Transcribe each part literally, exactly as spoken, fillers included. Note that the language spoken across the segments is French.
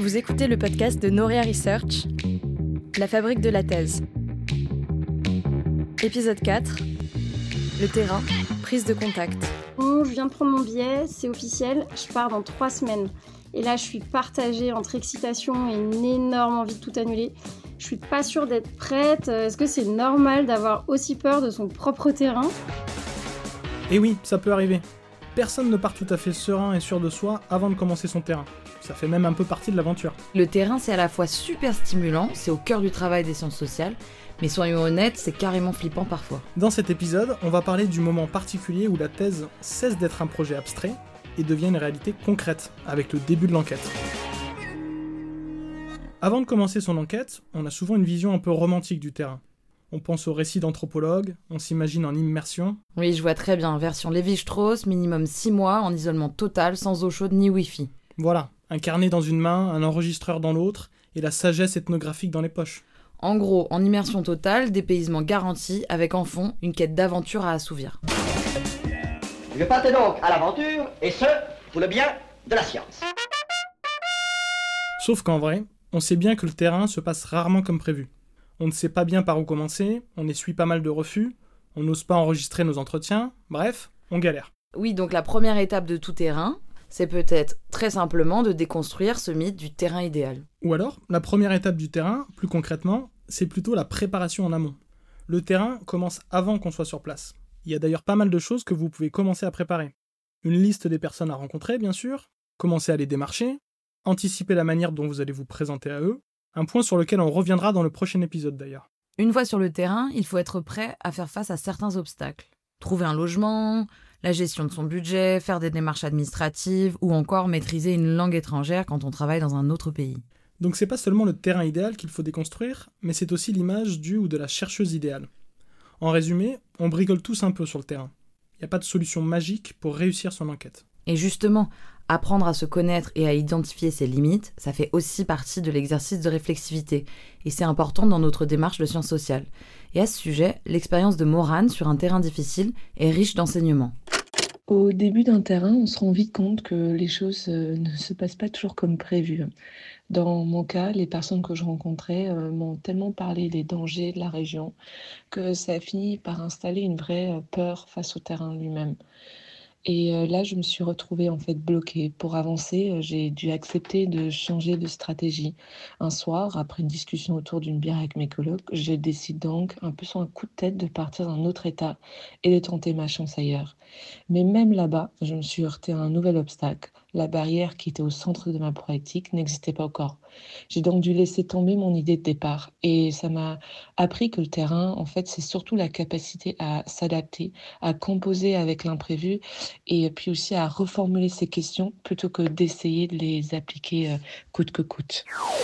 Vous écoutez le podcast de Noria Research, la fabrique de la thèse. Épisode quatre, le terrain, prise de contact. Bon, je viens de prendre mon billet, c'est officiel, je pars dans trois semaines. Et là, je suis partagée entre excitation et une énorme envie de tout annuler. Je suis pas sûre d'être prête. Est-ce que c'est normal d'avoir aussi peur de son propre terrain ? Et oui, ça peut arriver. Personne ne part tout à fait serein et sûr de soi avant de commencer son terrain. Ça fait même un peu partie de l'aventure. Le terrain, c'est à la fois super stimulant, c'est au cœur du travail des sciences sociales, mais soyons honnêtes, c'est carrément flippant parfois. Dans cet épisode, on va parler du moment particulier où la thèse cesse d'être un projet abstrait et devient une réalité concrète, avec le début de l'enquête. Avant de commencer son enquête, on a souvent une vision un peu romantique du terrain. On pense aux récits d'anthropologues, on s'imagine en immersion. Oui, je vois très bien, version Lévi-Strauss, minimum six mois, en isolement total, sans eau chaude ni wifi. Voilà, un carnet dans une main, un enregistreur dans l'autre, et la sagesse ethnographique dans les poches. En gros, en immersion totale, dépaysement garanti, avec en fond une quête d'aventure à assouvir. Je partais donc à l'aventure, et ce, pour le bien de la science. Sauf qu'en vrai, on sait bien que le terrain se passe rarement comme prévu. On ne sait pas bien par où commencer, on essuie pas mal de refus, on n'ose pas enregistrer nos entretiens, bref, on galère. Oui, donc la première étape de tout terrain, c'est peut-être très simplement de déconstruire ce mythe du terrain idéal. Ou alors, la première étape du terrain, plus concrètement, c'est plutôt la préparation en amont. Le terrain commence avant qu'on soit sur place. Il y a d'ailleurs pas mal de choses que vous pouvez commencer à préparer. Une liste des personnes à rencontrer, bien sûr, commencer à les démarcher, anticiper la manière dont vous allez vous présenter à eux, un point sur lequel on reviendra dans le prochain épisode d'ailleurs. Une fois sur le terrain, il faut être prêt à faire face à certains obstacles. Trouver un logement, la gestion de son budget, faire des démarches administratives ou encore maîtriser une langue étrangère quand on travaille dans un autre pays. Donc c'est pas seulement le terrain idéal qu'il faut déconstruire, mais c'est aussi l'image du ou de la chercheuse idéale. En résumé, on bricole tous un peu sur le terrain. Il n'y a pas de solution magique pour réussir son enquête. Et justement, apprendre à se connaître et à identifier ses limites, ça fait aussi partie de l'exercice de réflexivité. Et c'est important dans notre démarche de sciences sociales. Et à ce sujet, l'expérience de Morane sur un terrain difficile est riche d'enseignements. Au début d'un terrain, on se rend vite compte que les choses euh, ne se passent pas toujours comme prévu. Dans mon cas, les personnes que je rencontrais euh, m'ont tellement parlé des dangers de la région que ça a fini par installer une vraie euh, peur face au terrain lui-même. Et euh, là, je me suis retrouvée en fait bloquée. Pour avancer, euh, j'ai dû accepter de changer de stratégie. Un soir, après une discussion autour d'une bière avec mes colocs, je décide donc, un peu sur un coup de tête, de partir dans un autre état et de tenter ma chance ailleurs. Mais même là-bas, je me suis heurtée à un nouvel obstacle. La barrière qui était au centre de ma pratique n'existait pas encore. J'ai donc dû laisser tomber mon idée de départ. Et ça m'a appris que le terrain, en fait, c'est surtout la capacité à s'adapter, à composer avec l'imprévu et puis aussi à reformuler ses questions plutôt que d'essayer de les appliquer euh, coûte que coûte.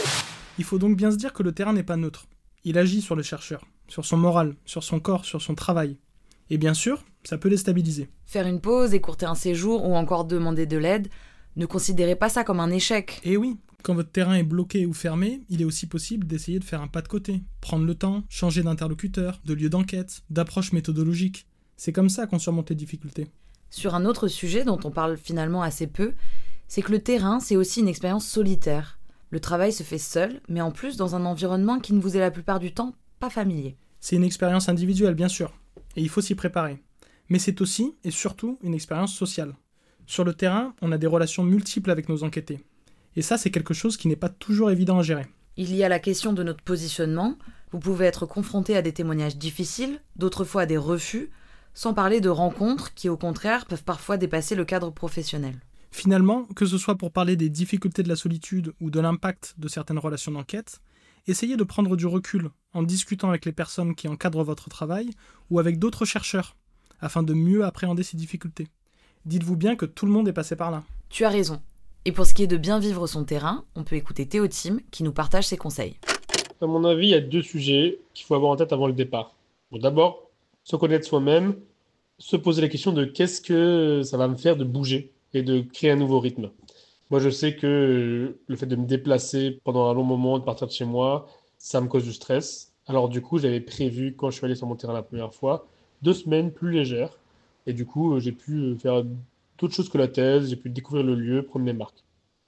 Il faut donc bien se dire que le terrain n'est pas neutre. Il agit sur le chercheur, sur son moral, sur son corps, sur son travail. Et bien sûr, ça peut déstabiliser. Faire une pause, écourter un séjour ou encore demander de l'aide, ne considérez pas ça comme un échec. Et oui, quand votre terrain est bloqué ou fermé, il est aussi possible d'essayer de faire un pas de côté, prendre le temps, changer d'interlocuteur, de lieu d'enquête, d'approche méthodologique. C'est comme ça qu'on surmonte les difficultés. Sur un autre sujet dont on parle finalement assez peu, c'est que le terrain, c'est aussi une expérience solitaire. Le travail se fait seul, mais en plus dans un environnement qui ne vous est la plupart du temps pas familier. C'est une expérience individuelle, bien sûr, et il faut s'y préparer. Mais c'est aussi, et surtout, une expérience sociale. Sur le terrain, on a des relations multiples avec nos enquêtés. Et ça, c'est quelque chose qui n'est pas toujours évident à gérer. Il y a la question de notre positionnement. Vous pouvez être confronté à des témoignages difficiles, d'autres fois à des refus, sans parler de rencontres qui, au contraire, peuvent parfois dépasser le cadre professionnel. Finalement, que ce soit pour parler des difficultés de la solitude ou de l'impact de certaines relations d'enquête, essayez de prendre du recul en discutant avec les personnes qui encadrent votre travail ou avec d'autres chercheurs, afin de mieux appréhender ces difficultés. Dites-vous bien que tout le monde est passé par là. Tu as raison. Et pour ce qui est de bien vivre son terrain, on peut écouter Théotime qui nous partage ses conseils. À mon avis, il y a deux sujets qu'il faut avoir en tête avant le départ. Bon, d'abord, se connaître soi-même, se poser la question de qu'est-ce que ça va me faire de bouger et de créer un nouveau rythme. Moi, je sais que le fait de me déplacer pendant un long moment, de partir de chez moi, ça me cause du stress. Alors du coup, j'avais prévu, quand je suis allé sur mon terrain la première fois, deux semaines plus légères. Et du coup, j'ai pu faire d'autres choses que la thèse, j'ai pu découvrir le lieu, prendre mes marques.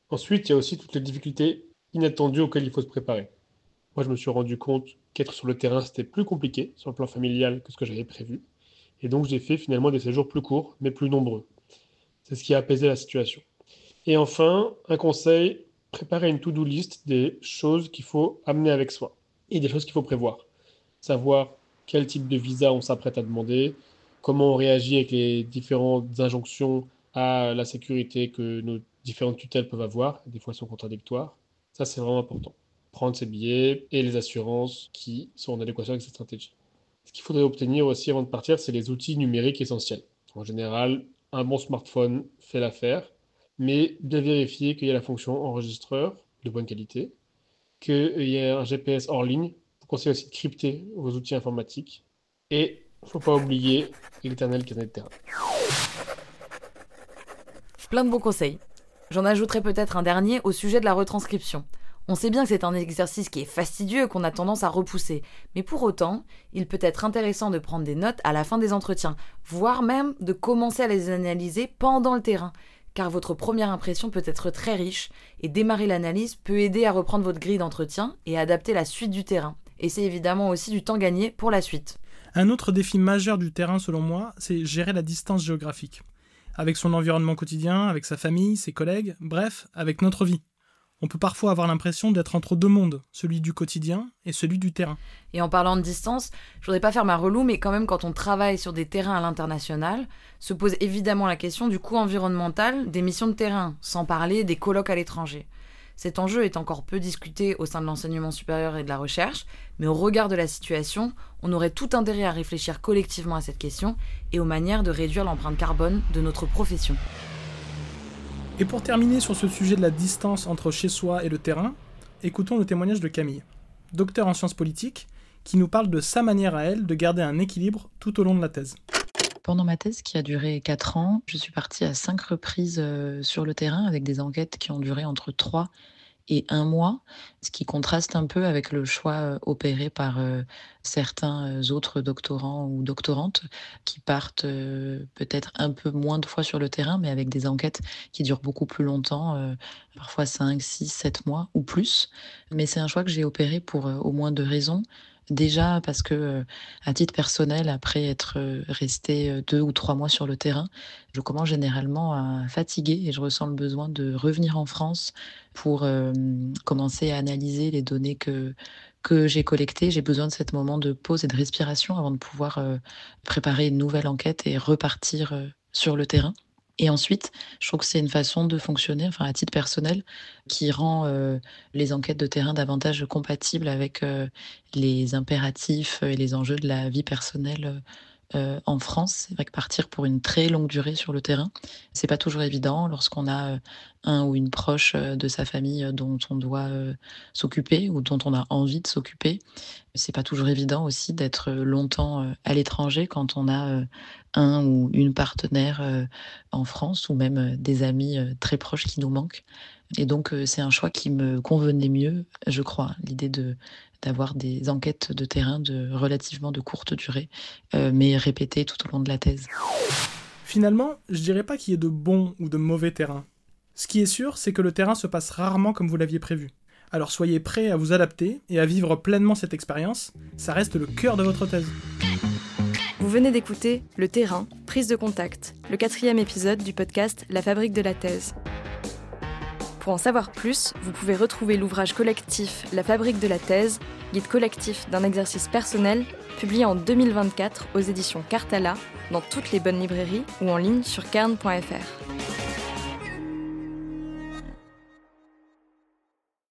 Ensuite, il y a aussi toutes les difficultés inattendues auxquelles il faut se préparer. Moi, je me suis rendu compte qu'être sur le terrain, c'était plus compliqué sur le plan familial que ce que j'avais prévu. Et donc, j'ai fait finalement des séjours plus courts, mais plus nombreux. C'est ce qui a apaisé la situation. Et enfin, un conseil, préparer une to-do list des choses qu'il faut amener avec soi et des choses qu'il faut prévoir. Savoir quel type de visa on s'apprête à demander, comment on réagit avec les différentes injonctions à la sécurité que nos différentes tutelles peuvent avoir, des fois elles sont contradictoires. Ça, c'est vraiment important. Prendre ses billets et les assurances qui sont en adéquation avec cette stratégie. Ce qu'il faudrait obtenir aussi avant de partir, c'est les outils numériques essentiels. En général, un bon smartphone fait l'affaire, mais bien vérifier qu'il y a la fonction enregistreur de bonne qualité, qu'il y a un G P S hors ligne. Je vous conseille aussi de crypter vos outils informatiques. Et il ne faut pas oublier l'éternel carnet de terrain. Plein de bons conseils. J'en ajouterai peut-être un dernier au sujet de la retranscription. On sait bien que c'est un exercice qui est fastidieux et qu'on a tendance à repousser. Mais pour autant, il peut être intéressant de prendre des notes à la fin des entretiens, voire même de commencer à les analyser pendant le terrain. Car votre première impression peut être très riche et démarrer l'analyse peut aider à reprendre votre grille d'entretien et à adapter la suite du terrain. Et c'est évidemment aussi du temps gagné pour la suite. Un autre défi majeur du terrain, selon moi, c'est gérer la distance géographique. Avec son environnement quotidien, avec sa famille, ses collègues, bref, avec notre vie. On peut parfois avoir l'impression d'être entre deux mondes, celui du quotidien et celui du terrain. Et en parlant de distance, je voudrais pas faire ma relou, mais quand même quand on travaille sur des terrains à l'international, se pose évidemment la question du coût environnemental des missions de terrain, sans parler des colloques à l'étranger. Cet enjeu est encore peu discuté au sein de l'enseignement supérieur et de la recherche, mais au regard de la situation, on aurait tout intérêt à réfléchir collectivement à cette question et aux manières de réduire l'empreinte carbone de notre profession. Et pour terminer sur ce sujet de la distance entre chez soi et le terrain, écoutons le témoignage de Camille, docteur en sciences politiques, qui nous parle de sa manière à elle de garder un équilibre tout au long de la thèse. Pendant ma thèse qui a duré quatre ans, je suis partie à cinq reprises euh, sur le terrain avec des enquêtes qui ont duré entre trois et un mois, ce qui contraste un peu avec le choix euh, opéré par euh, certains autres doctorants ou doctorantes qui partent euh, peut-être un peu moins de fois sur le terrain, mais avec des enquêtes qui durent beaucoup plus longtemps, euh, parfois cinq, six, sept mois ou plus. Mais c'est un choix que j'ai opéré pour euh, au moins deux raisons. Déjà parce que, à titre personnel, après être resté deux ou trois mois sur le terrain, je commence généralement à fatiguer et je ressens le besoin de revenir en France pour euh, commencer à analyser les données que, que j'ai collectées. J'ai besoin de ce moment de pause et de respiration avant de pouvoir euh, préparer une nouvelle enquête et repartir euh, sur le terrain. Et ensuite, je trouve que c'est une façon de fonctionner, enfin à titre personnel, qui rend euh, les enquêtes de terrain davantage compatibles avec euh, les impératifs et les enjeux de la vie personnelle euh, en France. C'est vrai que partir pour une très longue durée sur le terrain, c'est pas toujours évident lorsqu'on a euh, un ou une proche euh, de sa famille dont on doit euh, s'occuper ou dont on a envie de s'occuper. C'est pas toujours évident aussi d'être longtemps euh, à l'étranger quand on a euh, un ou une partenaire euh, en France ou même euh, des amis euh, très proches qui nous manquent. Et donc, euh, c'est un choix qui me convenait mieux, je crois, l'idée de, d'avoir des enquêtes de terrain de relativement de courte durée, euh, mais répétées tout au long de la thèse. Finalement, je dirais pas qu'il y ait de bons ou de mauvais terrains. Ce qui est sûr, c'est que le terrain se passe rarement comme vous l'aviez prévu. Alors soyez prêts à vous adapter et à vivre pleinement cette expérience, ça reste le cœur de votre thèse. Vous venez d'écouter Le Terrain, prise de contact, le quatrième épisode du podcast La Fabrique de la thèse. Pour en savoir plus, vous pouvez retrouver l'ouvrage collectif La Fabrique de la thèse, guide collectif d'un exercice personnel, publié en deux mille vingt-quatre aux éditions Cartala, dans toutes les bonnes librairies ou en ligne sur cairn point f r.